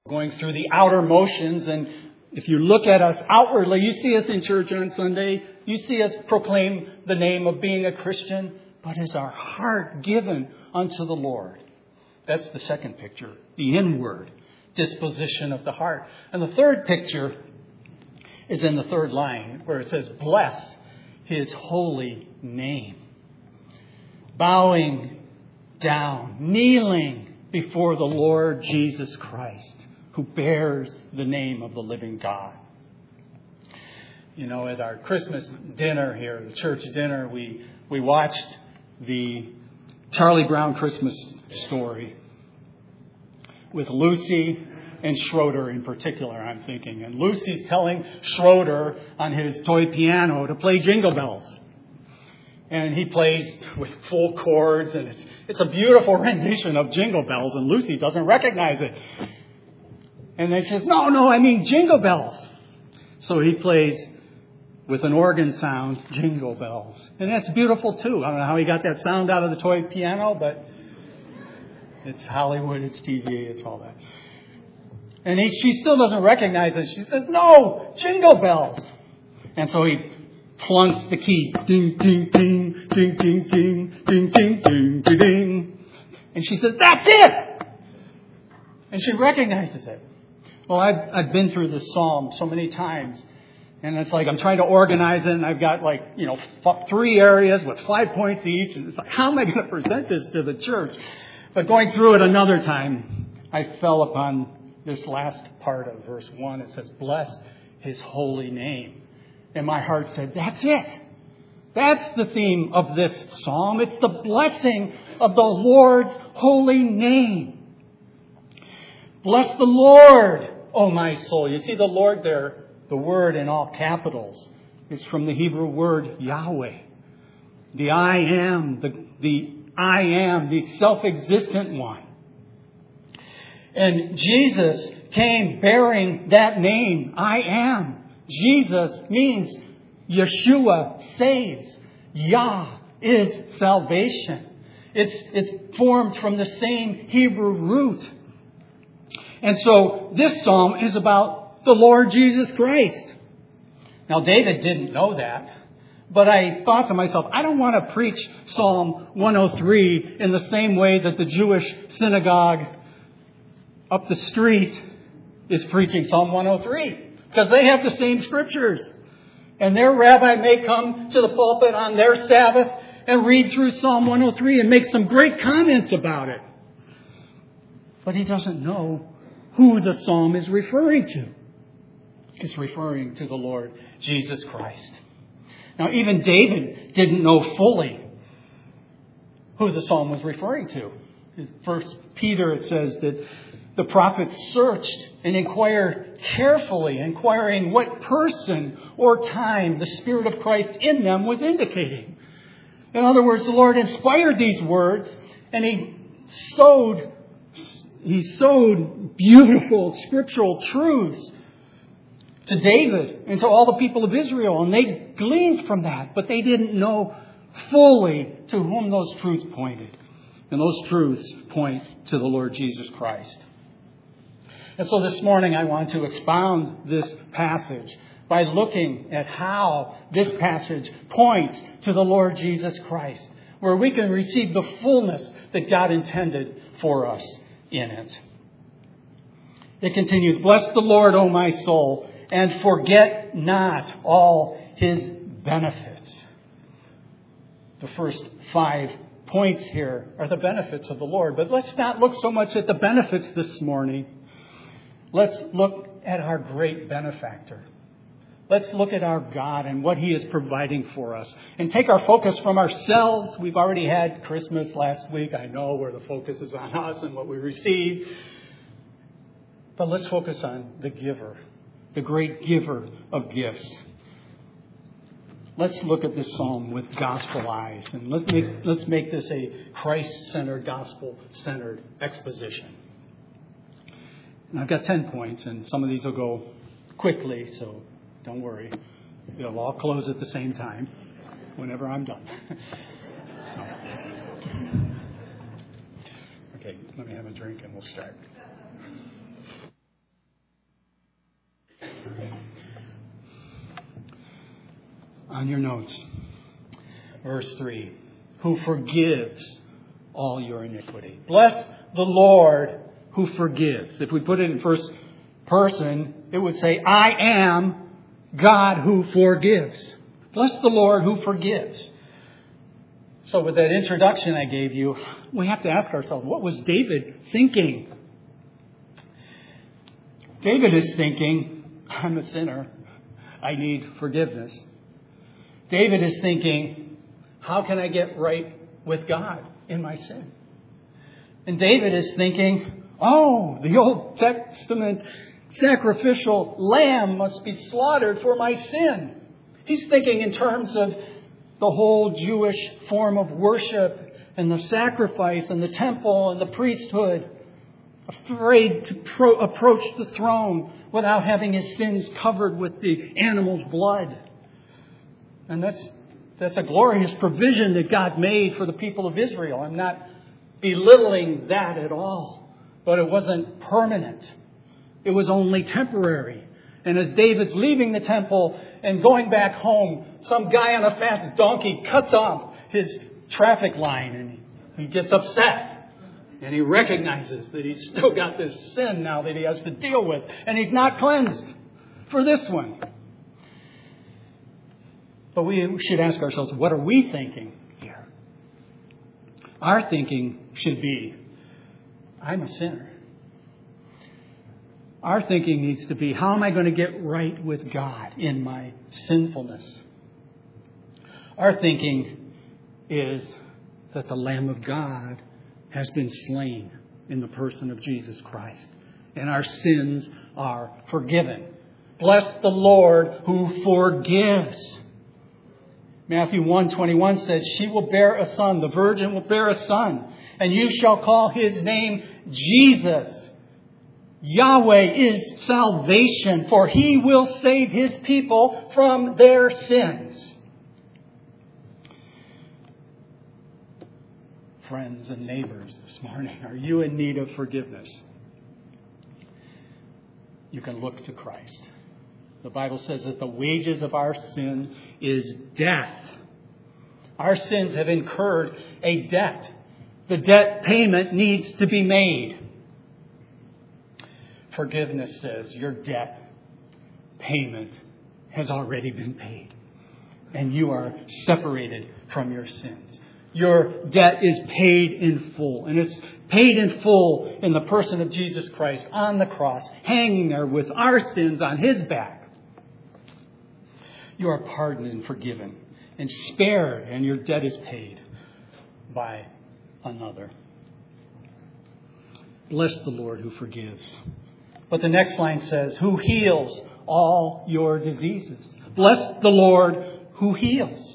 going through the outer motions. And if you look at us outwardly, you see us in church on Sunday. You see us proclaim the name of being a Christian. But is our heart given unto the Lord? That's the second picture, the inward disposition of the heart. And the third picture is in the third line where it says, bless His holy name. Bowing down, kneeling before the Lord Jesus Christ, who bears the name of the living God. You know, at our Christmas dinner here, the church dinner, we watched the Charlie Brown Christmas Story with Lucy and Schroeder in particular, I'm thinking. And Lucy's telling Schroeder on his toy piano to play Jingle Bells. And he plays with full chords, and it's a beautiful rendition of Jingle Bells, and Lucy doesn't recognize it. And then she says, no, I mean Jingle Bells. So he plays with an organ sound, Jingle Bells. And that's beautiful too. I don't know how he got that sound out of the toy piano, but it's Hollywood, it's TV, it's all that. And she still doesn't recognize it. She says, no, Jingle Bells. And so he plunks the key. Ding, ding, ding, ding, ding, ding, ding, ding, ding, ding, ding. And she says, that's it! And she recognizes it. Well, I've been through this psalm so many times. And it's like I'm trying to organize it. And I've got 3 areas with 5 points each. And it's like, how am I going to present this to the church? But going through it another time, I fell upon this last part of verse 1. It says, bless His holy name. And my heart said, that's it. That's the theme of this psalm. It's the blessing of the Lord's holy name. Bless the Lord, O my soul. You see the Lord there, the word in all capitals. It's from the Hebrew word Yahweh. The I am, the self-existent one. And Jesus came bearing that name, I am. Jesus means Yeshua saves. Yah is salvation. It's formed from the same Hebrew root. And so this psalm is about the Lord Jesus Christ. Now David didn't know that. But I thought to myself, I don't want to preach Psalm 103 in the same way that the Jewish synagogue up the street is preaching Psalm 103. Because they have the same scriptures. And their rabbi may come to the pulpit on their Sabbath and read through Psalm 103 and make some great comments about it. But he doesn't know who the psalm is referring to. It's referring to the Lord Jesus Christ. Now, even David didn't know fully who the psalm was referring to. In 1 Peter, it says that the prophets searched and inquired carefully, inquiring what person or time the Spirit of Christ in them was indicating. In other words, the Lord inspired these words, and He sowed beautiful scriptural truths to David and to all the people of Israel. And they gleaned from that, but they didn't know fully to whom those truths pointed. And those truths point to the Lord Jesus Christ. And so this morning I want to expound this passage by looking at how this passage points to the Lord Jesus Christ, where we can receive the fullness that God intended for us in it. It continues, bless the Lord, O my soul, and forget not all His benefits. The first 5 points here are the benefits of the Lord. But let's not look so much at the benefits this morning. Let's look at our great benefactor. Let's look at our God and what He is providing for us. And take our focus from ourselves. We've already had Christmas last week. I know where the focus is on us and what we receive. But let's focus on the giver, the great giver of gifts. Let's look at this psalm with gospel eyes. And let's make this a Christ-centered, gospel-centered exposition. And I've got 10 points, and some of these will go quickly, so don't worry. It'll all close at the same time whenever I'm done. Okay, let me have a drink and we'll start. on your notes. Verse 3. Who forgives all your iniquity. Bless the Lord who forgives. If we put it in first person, it would say, I am God who forgives. Bless the Lord who forgives. So with that introduction I gave you, we have to ask ourselves, what was David thinking? David is thinking, I'm a sinner. I need forgiveness. David is thinking, how can I get right with God in my sin? And David is thinking, oh, the Old Testament sacrificial lamb must be slaughtered for my sin. He's thinking in terms of the whole Jewish form of worship and the sacrifice and the temple and the priesthood, afraid to approach the throne without having his sins covered with the animal's blood. And that's a glorious provision that God made for the people of Israel. I'm not belittling that at all, but it wasn't permanent. It was only temporary. And as David's leaving the temple and going back home, some guy on a fast donkey cuts off his traffic line and he gets upset. And he recognizes that he's still got this sin now that he has to deal with. And he's not cleansed for this one. But we should ask ourselves, what are we thinking here? Our thinking should be, I'm a sinner. Our thinking needs to be, how am I going to get right with God in my sinfulness? Our thinking is that the Lamb of God has been slain in the person of Jesus Christ, and our sins are forgiven. Bless the Lord who forgives. Matthew 1:21 says, she will bear a son, the virgin will bear a son, and you shall call his name Jesus. Yahweh is salvation, for he will save his people from their sins. Friends and neighbors this morning, are you in need of forgiveness? You can look to Christ. The Bible says that the wages of our sin is death. Our sins have incurred a debt. The debt payment needs to be made. Forgiveness says your debt payment has already been paid. And you are separated from your sins. Your debt is paid in full. And it's paid in full in the person of Jesus Christ on the cross, hanging there with our sins on his back. You are pardoned and forgiven and spared, and your debt is paid by another. Bless the Lord who forgives. But the next line says, who heals all your diseases. Bless the Lord who heals.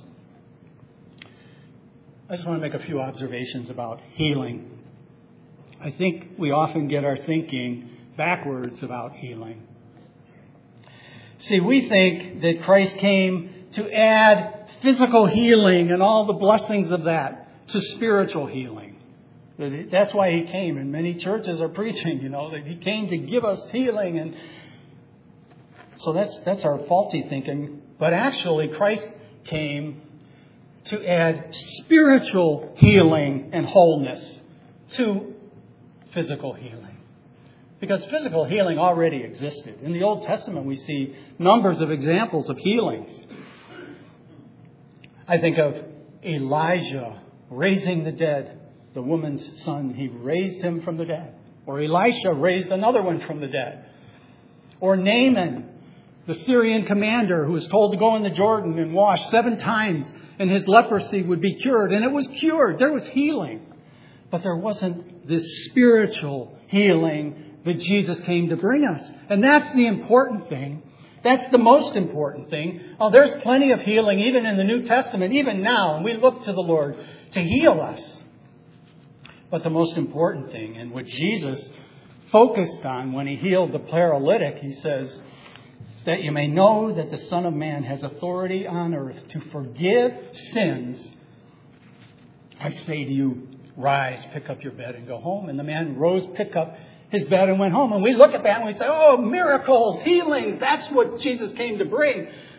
I just want to make a few observations about healing. I think we often get our thinking backwards about healing. See, we think that Christ came to add physical healing and all the blessings of that to spiritual healing. That's why he came. And many churches are preaching, that he came to give us healing. And so that's our faulty thinking. But actually, Christ came to add spiritual healing and wholeness to physical healing. Because physical healing already existed. In the Old Testament, we see numbers of examples of healings. I think of Elijah raising the dead. The woman's son, he raised him from the dead. Or Elisha raised another one from the dead. Or Naaman, the Syrian commander who was told to go in the Jordan and wash 7 times and his leprosy would be cured. And it was cured. There was healing. But there wasn't this spiritual healing that Jesus came to bring us. And that's the important thing. That's the most important thing. Oh, there's plenty of healing even in the New Testament, even now. And we look to the Lord to heal us. But the most important thing, and what Jesus focused on when he healed the paralytic, he says, that you may know that the Son of Man has authority on earth to forgive sins. I say to you, rise, pick up your bed and go home. And the man rose, picked up his bed and went home. And we look at that and we say, oh, miracles, healing. That's what Jesus came to bring.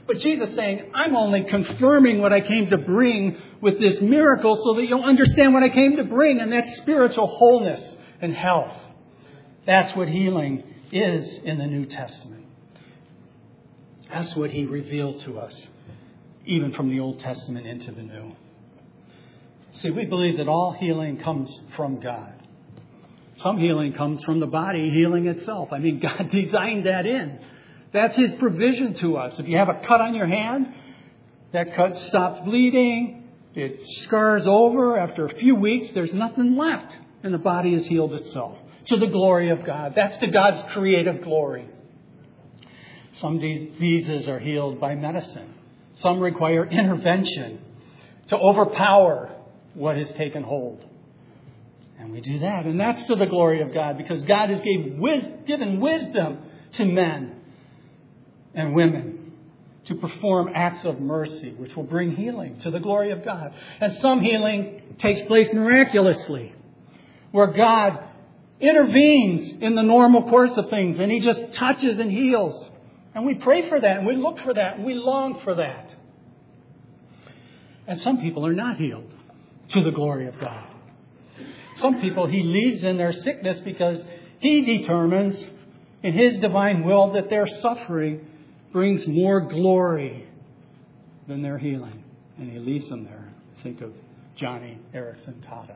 But Jesus is saying, I'm only confirming what I came to bring with this miracle so that you'll understand what I came to bring, and that's spiritual wholeness and health. That's what healing is in the New Testament. That's what He revealed to us, even from the Old Testament into the New. See, we believe that all healing comes from God. Some healing comes from the body healing itself. I mean, God designed that in. That's His provision to us. If you have a cut on your hand, that cut stops bleeding. It scars over. After a few weeks, there's nothing left. And the body has healed itself. To the glory of God. That's to God's creative glory. Some diseases are healed by medicine. Some require intervention to overpower what has taken hold. And we do that. And that's to the glory of God, because God has given wisdom to men and women to perform acts of mercy, which will bring healing to the glory of God. And some healing takes place miraculously, where God intervenes in the normal course of things and He just touches and heals. And we pray for that, and we look for that, and we long for that. And some people are not healed to the glory of God. Some people He leaves in their sickness because He determines in His divine will that their suffering brings more glory than their healing. And He leaves them there. Think of Johnny Erickson Tada.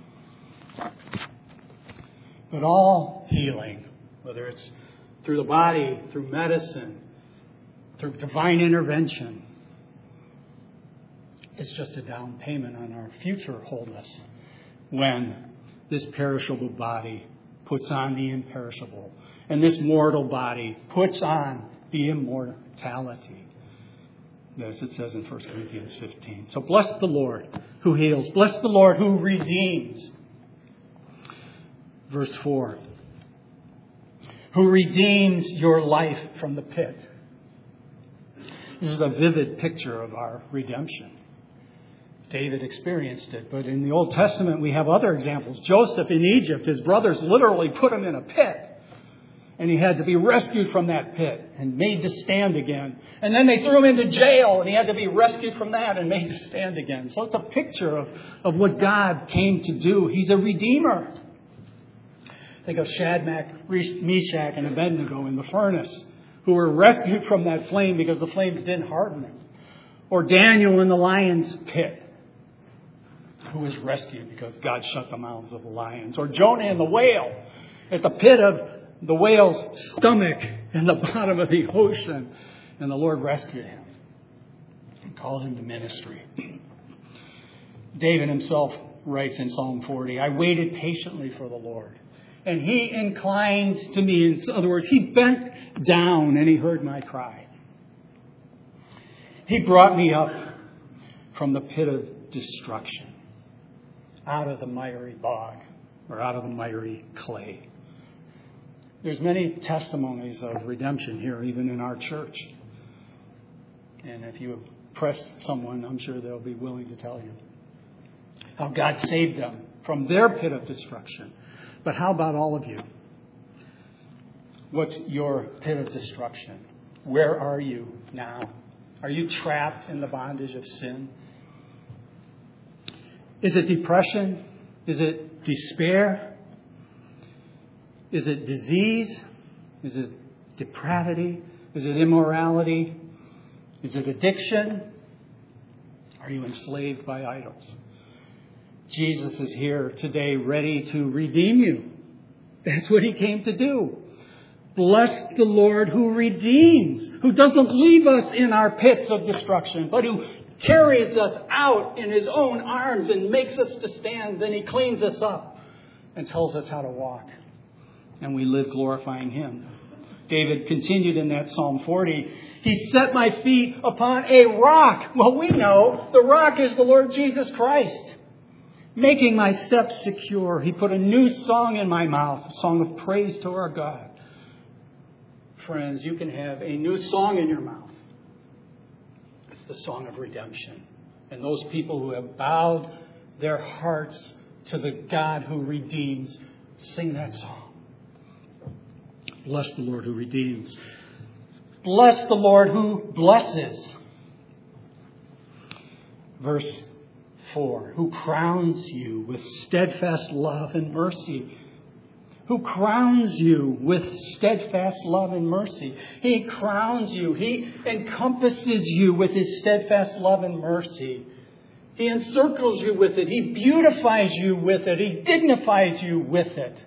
But all healing, whether it's through the body, through medicine, through divine intervention, it's just a down payment on our future wholeness when this perishable body puts on the imperishable and this mortal body puts on the immortality. As it says in 1 Corinthians 15. So bless the Lord who heals. Bless the Lord who redeems. Verse 4. Who redeems your life from the pit. This is a vivid picture of our redemption. David experienced it, but in the Old Testament we have other examples. Joseph in Egypt, his brothers literally put him in a pit. And he had to be rescued from that pit and made to stand again. And then they threw him into jail and he had to be rescued from that and made to stand again. So it's a picture of what God came to do. He's a redeemer. Think of Shadrach, Meshach, and Abednego in the furnace, who were rescued from that flame because the flames didn't harden them. Or Daniel in the lion's pit, who was rescued because God shut the mouths of the lions. Or Jonah in the whale, at the pit of the whale's stomach in the bottom of the ocean. And the Lord rescued him and called him to ministry. David himself writes in Psalm 40, I waited patiently for the Lord, and He inclines to me. In other words, He bent down and He heard my cry. He brought me up from the pit of destruction, out of the miry bog, or out of the miry clay. There's many testimonies of redemption here, even in our church. And if you press someone, I'm sure they'll be willing to tell you how God saved them from their pit of destruction. But how about all of you? What's your pit of destruction? Where are you now? Are you trapped in the bondage of sin? Is it depression? Is it despair? Is it disease? Is it depravity? Is it immorality? Is it addiction? Are you enslaved by idols? Jesus is here today ready to redeem you. That's what He came to do. Bless the Lord who redeems, who doesn't leave us in our pits of destruction, but who carries us out in His own arms and makes us to stand. Then He cleans us up and tells us how to walk. And we live glorifying Him. David continued in that Psalm 40. He set my feet upon a rock. Well, we know the rock is the Lord Jesus Christ. Making my steps secure. He put a new song in my mouth, a song of praise to our God. Friends, you can have a new song in your mouth. It's the song of redemption. And those people who have bowed their hearts to the God who redeems, sing that song. Bless the Lord who redeems. Bless the Lord who blesses. Verse 4, who crowns you with steadfast love and mercy. Who crowns you with steadfast love and mercy. He crowns you. He encompasses you with His steadfast love and mercy. He encircles you with it. He beautifies you with it. He dignifies you with it.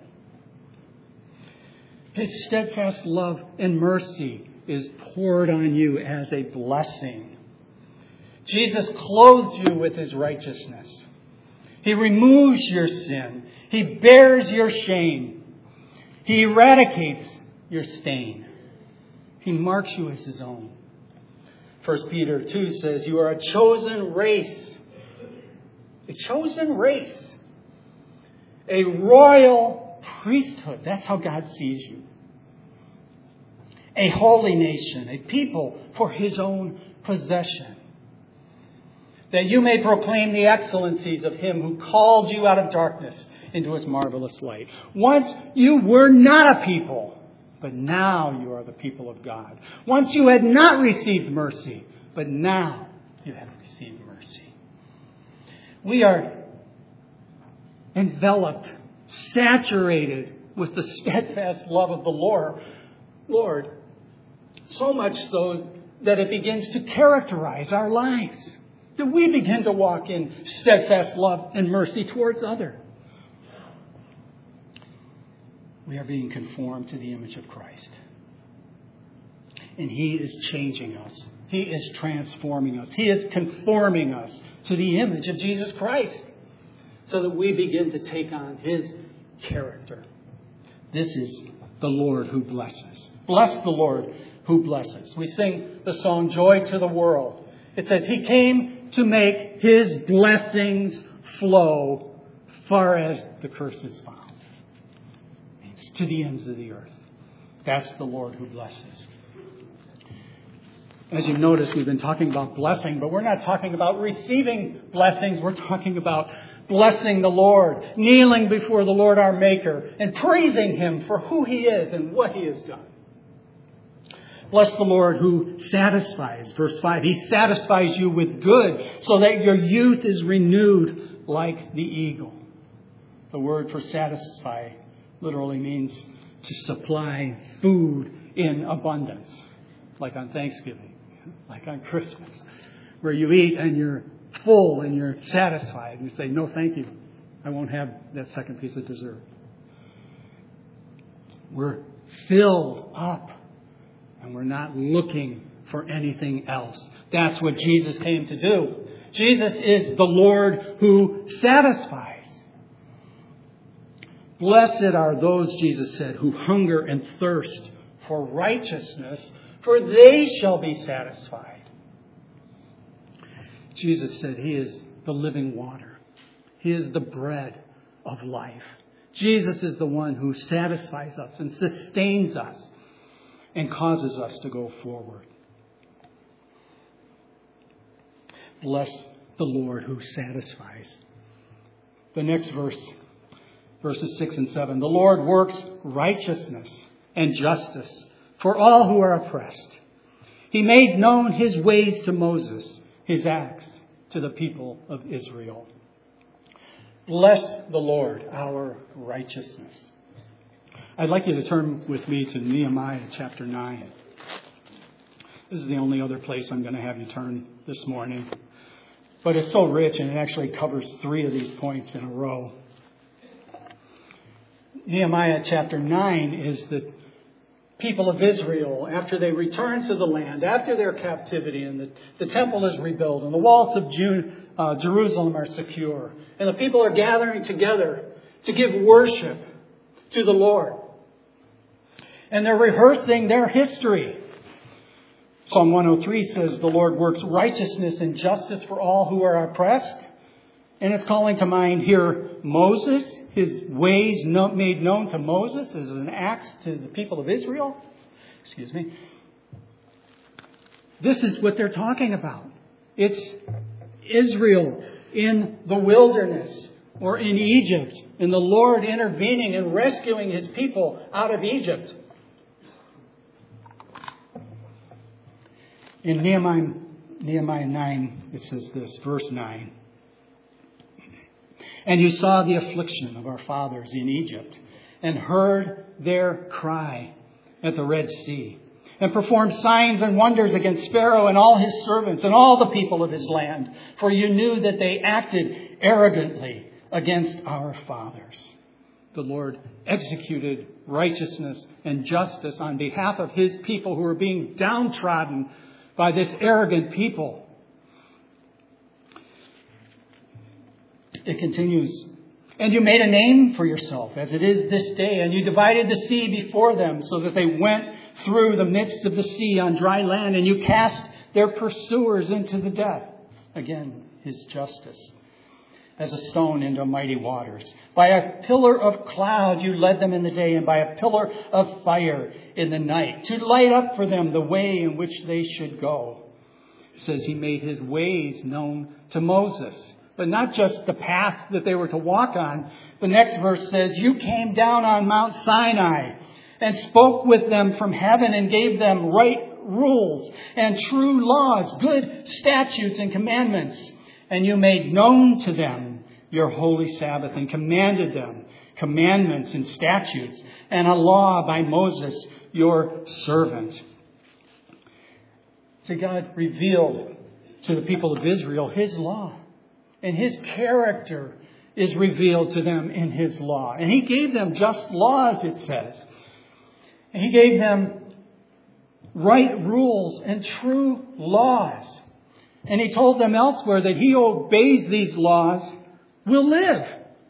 His steadfast love and mercy is poured on you as a blessing. Jesus clothes you with His righteousness. He removes your sin. He bears your shame. He eradicates your stain. He marks you as His own. 1 Peter 2 says, you are a chosen race. A chosen race. A royal priesthood. That's how God sees you. A holy nation. A people for His own possession. That you may proclaim the excellencies of Him who called you out of darkness into His marvelous light. Once you were not a people, but now you are the people of God. Once you had not received mercy, but now you have received mercy. We are enveloped, saturated with the steadfast love of the Lord, so much so that it begins to characterize our lives. That we begin to walk in steadfast love and mercy towards others. We are being conformed to the image of Christ. And He is changing us. He is transforming us. He is conforming us to the image of Jesus Christ. So that we begin to take on His character. This is the Lord who blesses. Bless the Lord who blesses. We sing the song, Joy to the World. It says, He came to make His blessings flow far as the curse is found. To the ends of the earth. That's the Lord who blesses. As you've noticed, we've been talking about blessing, but we're not talking about receiving blessings. We're talking about blessing the Lord, kneeling before the Lord our Maker, and praising Him for who He is and what He has done. Bless the Lord who satisfies. Verse 5, He satisfies you with good so that your youth is renewed like the eagle. The word for satisfy literally means to supply food in abundance. Like on Thanksgiving, like on Christmas, where you eat and you're full and you're satisfied. And you say, no, thank you. I won't have that second piece of dessert. We're filled up and we're not looking for anything else. That's what Jesus came to do. Jesus is the Lord who satisfies. Blessed are those, Jesus said, who hunger and thirst for righteousness, for they shall be satisfied. Jesus said He is the living water. He is the bread of life. Jesus is the one who satisfies us and sustains us and causes us to go forward. Bless the Lord who satisfies. The next verse. Verses 6 and 7. The Lord works righteousness and justice for all who are oppressed. He made known His ways to Moses, His acts to the people of Israel. Bless the Lord, our righteousness. I'd like you to turn with me to Nehemiah chapter 9. This is the only other place I'm going to have you turn this morning. But it's so rich and it actually covers 3 of these points in a row. Nehemiah chapter 9 is the people of Israel after they return to the land, after their captivity, and the temple is rebuilt, and the walls of Jerusalem are secure, and the people are gathering together to give worship to the Lord. And they're rehearsing their history. Psalm 103 says the Lord works righteousness and justice for all who are oppressed. And it's calling to mind here Moses, His ways made known to Moses as an axe to the people of Israel. This is what they're talking about. It's Israel in the wilderness or in Egypt, and the Lord intervening and rescuing His people out of Egypt. In Nehemiah 9, it says this, verse 9. And you saw the affliction of our fathers in Egypt, and heard their cry at the Red Sea, and performed signs and wonders against Pharaoh and all his servants and all the people of his land. For you knew that they acted arrogantly against our fathers. The Lord executed righteousness and justice on behalf of his people who were being downtrodden by this arrogant people. It continues. And you made a name for yourself, as it is this day, and you divided the sea before them, so that they went through the midst of the sea on dry land, and you cast their pursuers into the depth. Again, his justice. As a stone into mighty waters. By a pillar of cloud you led them in the day, and by a pillar of fire in the night, to light up for them the way in which they should go. It says he made his ways known to Moses. But not just the path that they were to walk on. The next verse says, you came down on Mount Sinai and spoke with them from heaven and gave them right rules and true laws, good statutes and commandments. And you made known to them your holy Sabbath and commanded them commandments and statutes and a law by Moses, your servant. So God revealed to the people of Israel his law. And his character is revealed to them in his law. And he gave them just laws, it says. And he gave them right rules and true laws. And he told them elsewhere that he who obeys these laws will live.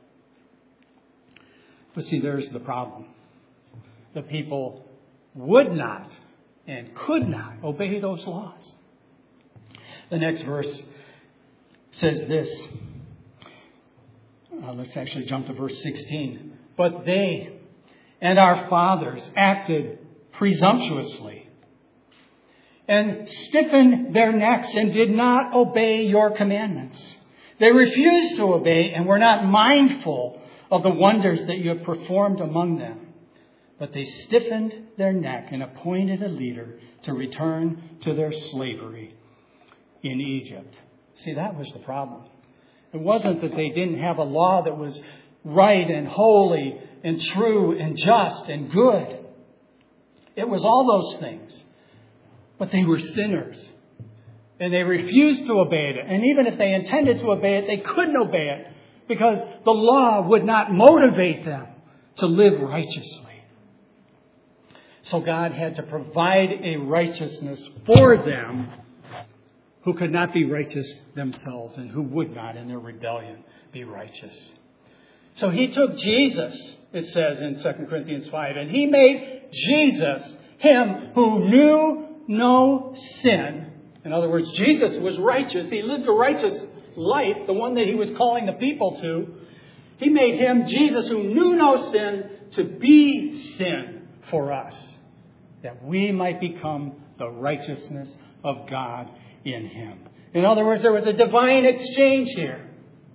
But see, there's the problem. The people would not and could not obey those laws. The next verse says this. Let's actually jump to verse 16. But they and our fathers acted presumptuously and stiffened their necks and did not obey your commandments. They refused to obey and were not mindful of the wonders that you have performed among them. But they stiffened their neck and appointed a leader to return to their slavery in Egypt. See, that was the problem. It wasn't that they didn't have a law that was right and holy and true and just and good. It was all those things. But they were sinners. And they refused to obey it. And even if they intended to obey it, they couldn't obey it because the law would not motivate them to live righteously. So God had to provide a righteousness for them who could not be righteous themselves and who would not in their rebellion be righteous. So he took Jesus, it says in 2 Corinthians 5, and he made Jesus, him who knew no sin. In other words, Jesus was righteous. He lived a righteous life, the one that he was calling the people to. He made him, Jesus, who knew no sin, to be sin for us, that we might become the righteousness of God in him. In other words, there was a divine exchange here.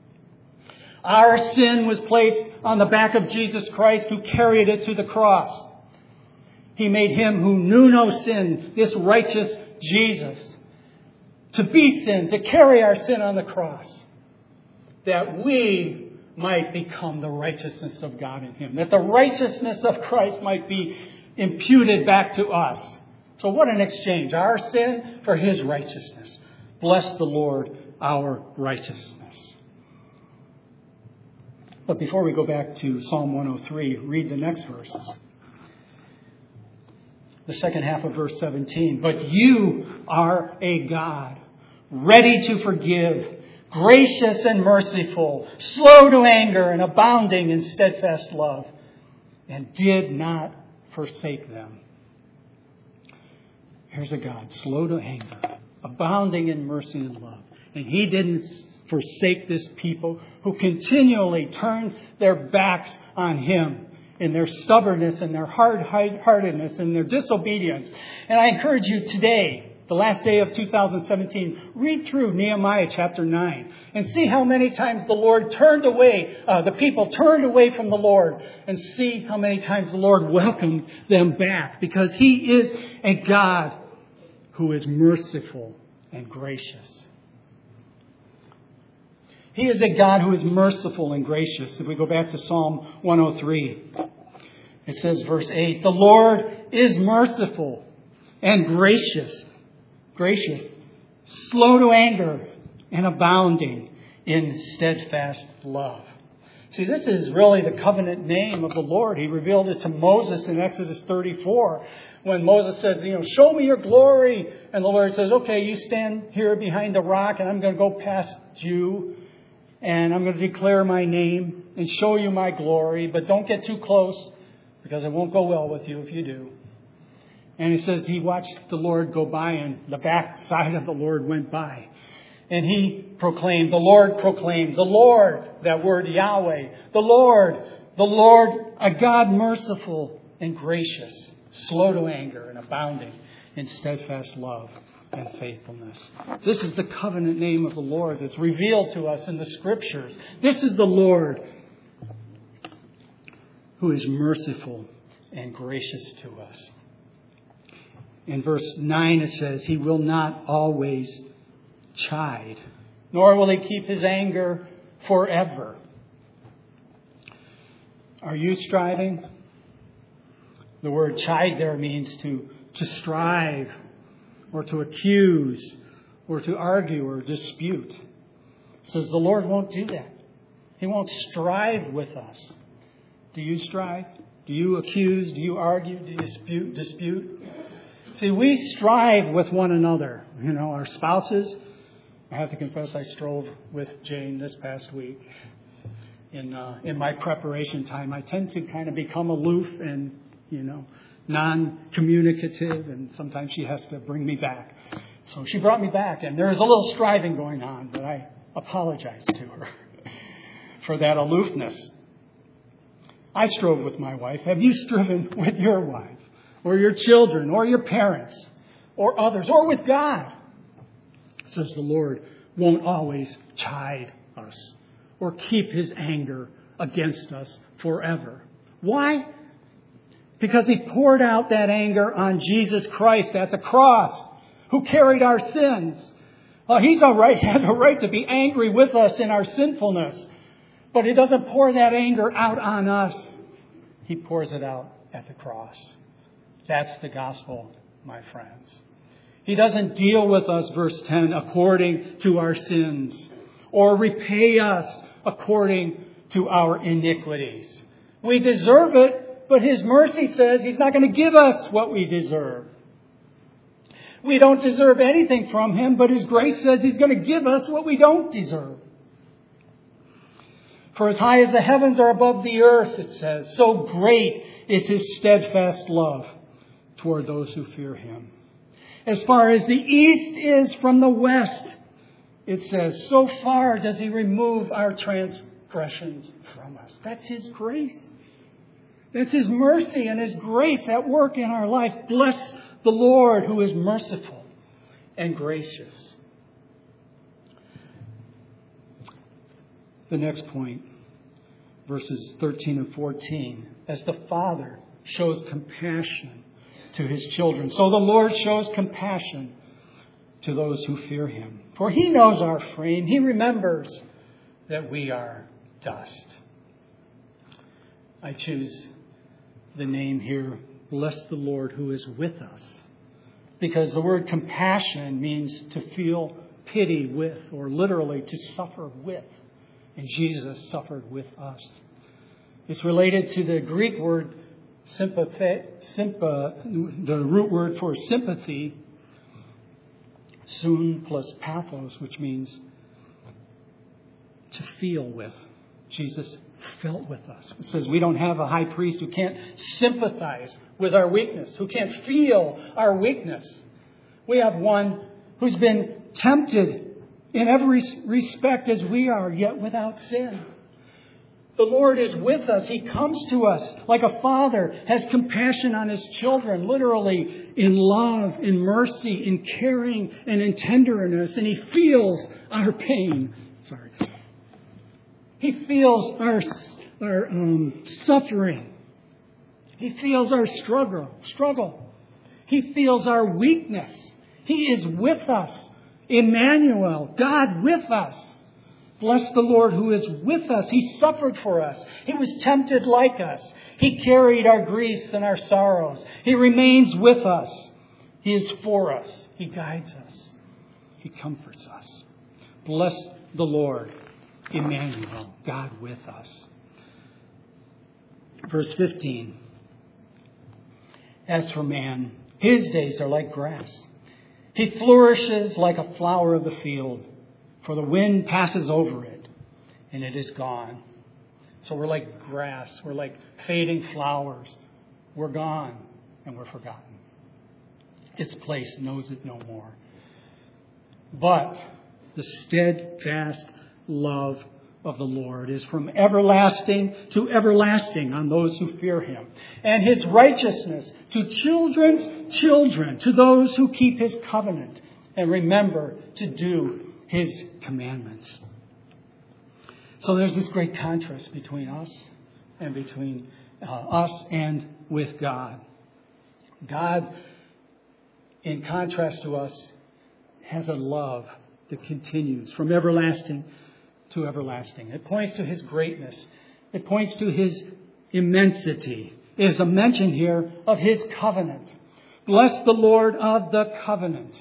Our sin was placed on the back of Jesus Christ, who carried it to the cross. He made him who knew no sin, this righteous Jesus, to be sin, to carry our sin on the cross, that we might become the righteousness of God in him, that the righteousness of Christ might be imputed back to us. So what an exchange. Our sin for his righteousness. Bless the Lord, our righteousness. But before we go back to Psalm 103, read the next verses. The second half of verse 17. But you are a God, ready to forgive, gracious and merciful, slow to anger and abounding in steadfast love, and did not forsake them. Here's a God, slow to anger, abounding in mercy and love. And he didn't forsake this people who continually turned their backs on him in their stubbornness and their hard-heartedness and their disobedience. And I encourage you today, the last day of 2017, read through Nehemiah chapter 9 and see how many times the Lord turned away, the people turned away from the Lord, and see how many times the Lord welcomed them back, because he is a God who is merciful and gracious. He is a God who is merciful and gracious. If we go back to Psalm 103, it says, verse 8, the Lord is merciful and gracious, slow to anger and abounding in steadfast love. See, this is really the covenant name of the Lord. He revealed it to Moses in Exodus 34 when Moses says, show me your glory. And the Lord says, okay, you stand here behind the rock and I'm going to go past you and I'm going to declare my name and show you my glory. But don't get too close because it won't go well with you if you do. And he says he watched the Lord go by and the back side of the Lord went by. And he proclaimed, the Lord, that word Yahweh, the Lord, a God merciful and gracious, slow to anger and abounding in steadfast love and faithfulness. This is the covenant name of the Lord that's revealed to us in the Scriptures. This is the Lord who is merciful and gracious to us. In verse 9 it says, he will not always chide, nor will he keep his anger forever. Are you striving? The word chide there means to strive or to accuse or to argue or dispute. It says the Lord won't do that. He won't strive with us. Do you strive? Do you accuse? Do you argue? Do you dispute? See, we strive with one another. Our spouses. I have to confess I strove with Jane this past week. In my preparation time, I tend to kind of become aloof and, non-communicative, and sometimes she has to bring me back. So she brought me back, and there was a little striving going on, but I apologize to her for that aloofness. I strove with my wife. Have you striven with your wife, or your children, or your parents, or others, or with God? It says the Lord won't always chide us or keep his anger against us forever. Why? Because he poured out that anger on Jesus Christ at the cross, who carried our sins. He has a right to be angry with us in our sinfulness, but he doesn't pour that anger out on us. He pours it out at the cross. That's the gospel, my friends. He doesn't deal with us, verse 10, according to our sins or repay us according to our iniquities. We deserve it, but his mercy says he's not going to give us what we deserve. We don't deserve anything from him, but his grace says he's going to give us what we don't deserve. For as high as the heavens are above the earth, it says, so great is his steadfast love toward those who fear him. As far as the east is from the west, it says, so far does he remove our transgressions from us. That's his grace. That's his mercy and his grace at work in our life. Bless the Lord who is merciful and gracious. The next point, verses 13 and 14. As the Father shows compassion to his children, so the Lord shows compassion to those who fear him. For he knows our frame. He remembers that we are dust. I choose the name here, bless the Lord who is with us. Because the word compassion means to feel pity with, or literally to suffer with. And Jesus suffered with us. It's related to the Greek word the root word for sympathy, sun plus pathos, which means to feel with. Jesus felt with us. It says we don't have a high priest who can't sympathize with our weakness, who can't feel our weakness. We have one who's been tempted in every respect as we are, yet without sin. The Lord is with us. He comes to us like a father has compassion on his children, literally in love, in mercy, in caring, and in tenderness. And he feels our pain. He feels our suffering. He feels our struggle. He feels our weakness. He is with us. Emmanuel, God with us. Bless the Lord who is with us. He suffered for us. He was tempted like us. He carried our griefs and our sorrows. He remains with us. He is for us. He guides us. He comforts us. Bless the Lord, Emmanuel, God with us. Verse 15. As for man, his days are like grass. He flourishes like a flower of the field, for the wind passes over it, and it is gone. So we're like grass. We're like fading flowers. We're gone, and we're forgotten. Its place knows it no more. But the steadfast love of the Lord is from everlasting to everlasting on those who fear Him, and His righteousness to children's children, to those who keep His covenant and remember to do His commandments. So there's this great contrast between us and with God. God, in contrast to us, has a love that continues from everlasting to everlasting. It points to His greatness. It points to His immensity. There's a mention here of His covenant. Bless the Lord of the covenant.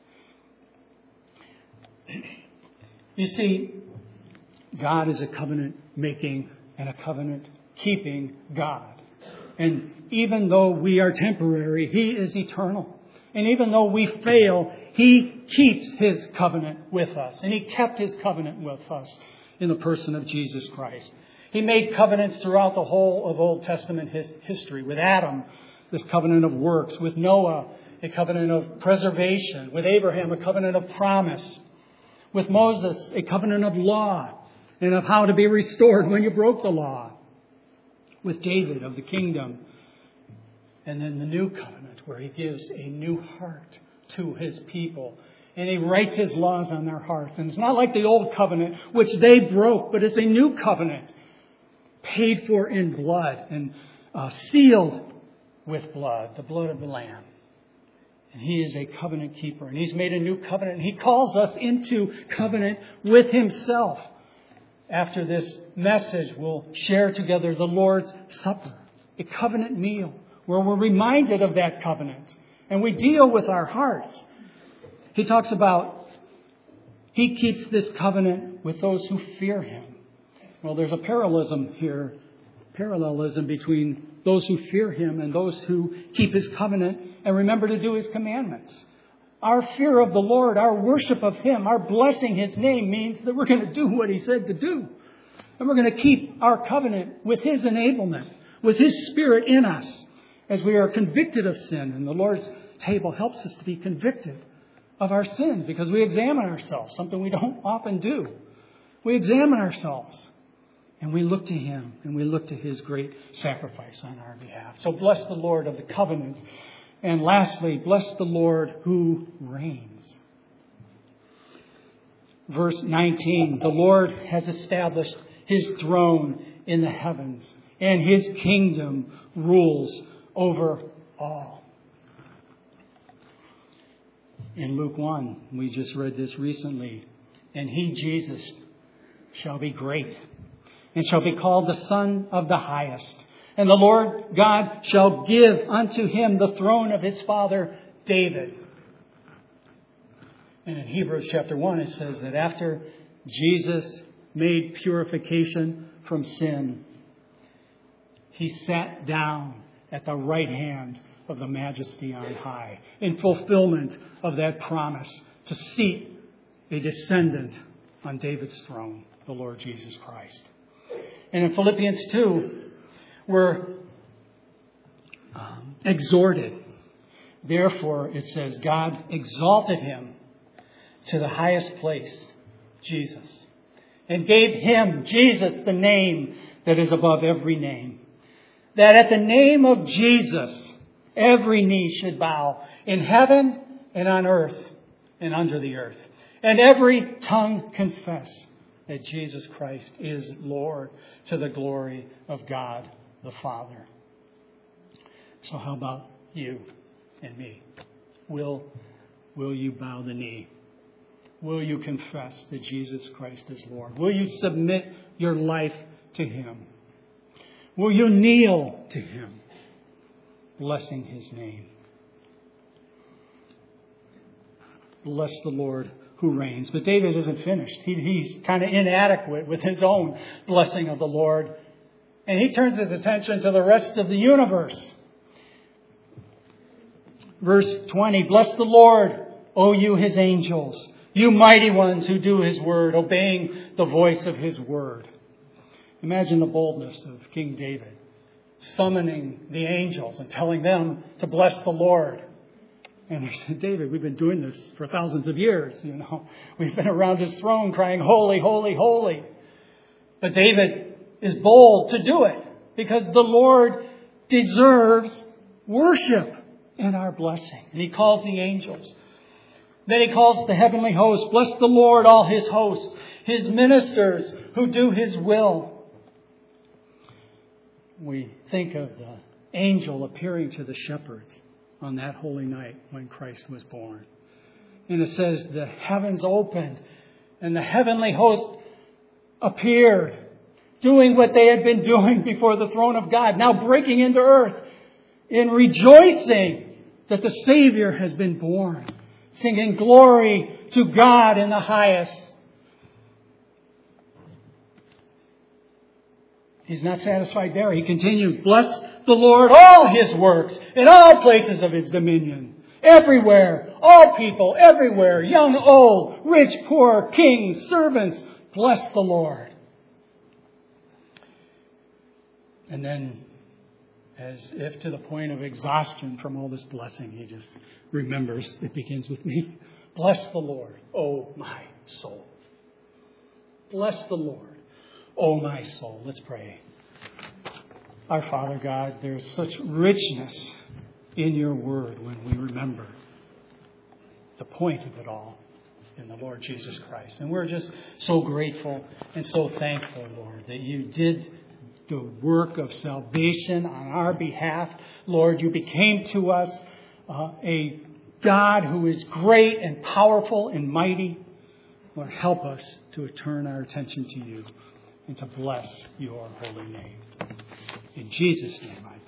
You see, God is a covenant-making and a covenant-keeping God. And even though we are temporary, He is eternal. And even though we fail, He keeps His covenant with us. And He kept His covenant with us in the person of Jesus Christ. He made covenants throughout the whole of Old Testament history. With Adam, this covenant of works. With Noah, a covenant of preservation. With Abraham, a covenant of promise. With Moses, a covenant of law and of how to be restored when you broke the law. With David, of the kingdom. And then the new covenant, where He gives a new heart to His people. And He writes His laws on their hearts. And it's not like the old covenant, which they broke, but it's a new covenant. Paid for in blood and sealed with blood, the blood of the Lamb. And He is a covenant keeper. And He's made a new covenant. And He calls us into covenant with Himself. After this message, we'll share together the Lord's Supper, a covenant meal, where we're reminded of that covenant. And we deal with our hearts. He talks about He keeps this covenant with those who fear Him. Well, there's a parallelism here, between those who fear Him and those who keep His covenant and remember to do His commandments. Our fear of the Lord, our worship of Him, our blessing His name means that we're going to do what He said to do. And we're going to keep our covenant with His enablement, with His Spirit in us as we are convicted of sin. And the Lord's table helps us to be convicted of our sin because we examine ourselves, something we don't often do. We examine ourselves and we look to Him and we look to His great sacrifice on our behalf. So bless the Lord of the covenant. And lastly, bless the Lord who reigns. Verse 19, the Lord has established His throne in the heavens, and His kingdom rules over all. In Luke 1, we just read this recently. And He, Jesus, shall be great, and shall be called the Son of the Highest. And the Lord God shall give unto Him the throne of His father David. And in Hebrews chapter 1, it says that after Jesus made purification from sin, He sat down at the right hand of the Majesty on high, in fulfillment of that promise to seat a descendant on David's throne, the Lord Jesus Christ. And in Philippians 2, we're exhorted. Therefore, it says, God exalted Him to the highest place, Jesus, and gave Him, Jesus, the name that is above every name. That at the name of Jesus, every knee should bow in heaven and on earth and under the earth. And every tongue confess that Jesus Christ is Lord, to the glory of God the Father. So how about you and me? Will will you bow the knee? Will you confess that Jesus Christ is Lord? Will you submit your life to Him? Will you kneel to Him, blessing His name? Bless the Lord who reigns. But David isn't finished. He's kind of inadequate with his own blessing of the Lord. And he turns his attention to the rest of the universe. Verse 20, bless the Lord, O you His angels, you mighty ones who do His word, obeying the voice of His word. Imagine the boldness of King David, summoning the angels and telling them to bless the Lord. And he said, David, we've been doing this for thousands of years. We've been around His throne crying, holy, holy, holy. But David is bold to do it because the Lord deserves worship and our blessing. And He calls the angels. Then He calls the heavenly host. Bless the Lord, all His hosts, His ministers who do His will. We think of the angel appearing to the shepherds on that holy night when Christ was born. And it says the heavens opened and the heavenly host appeared, doing what they had been doing before the throne of God, now breaking into earth in rejoicing that the Savior has been born, singing glory to God in the highest. He's not satisfied there. He continues, bless the Lord, all His works, in all places of His dominion, everywhere, all people, everywhere, young, old, rich, poor, kings, servants, bless the Lord. And then, as if to the point of exhaustion from all this blessing, he just remembers, it begins with me. Bless the Lord, O my soul. Bless the Lord, O my soul. Let's pray. Our Father God, there's such richness in your word when we remember the point of it all in the Lord Jesus Christ. And we're just so grateful and so thankful, Lord, that you did the work of salvation on our behalf. Lord, you became to us a God who is great and powerful and mighty. Lord, help us to turn our attention to you and to bless your holy name. In Jesus' name I pray.